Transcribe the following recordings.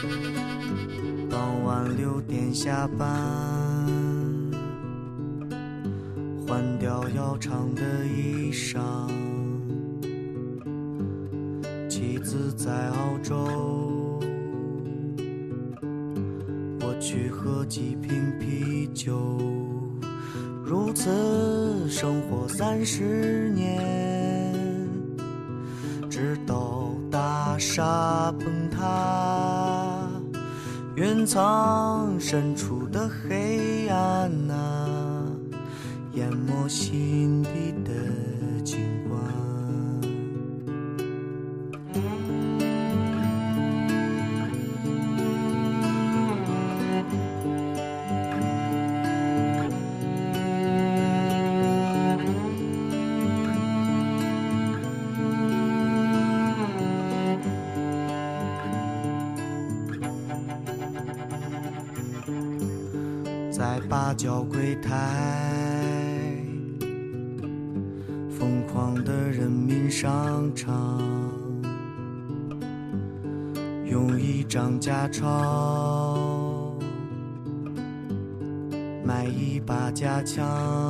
傍晚6点下班，换掉要长的衣裳。妻子在澳洲，我去喝几瓶啤酒。如此生活30年，直到大厦崩塌，云层深处的黑暗啊，淹没心底的景观。在八角柜台，疯狂的人民商场，用1张假钞买1把假枪，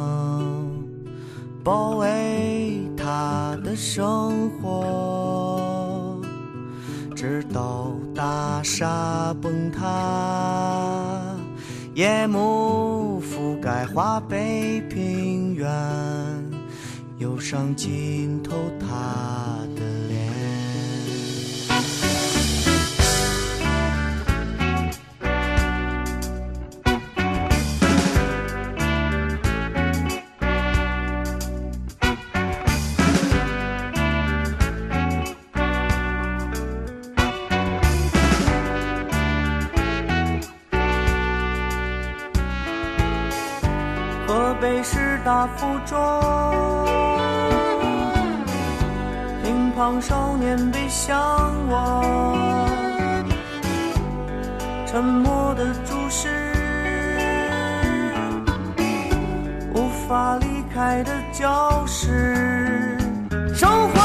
保卫他的生活，直到大厦崩塌。夜幕覆盖华北平原，忧伤浸透他的脸。河北师大附中，乒乓少年被向往，沉默的注视，无法离开的教室，生活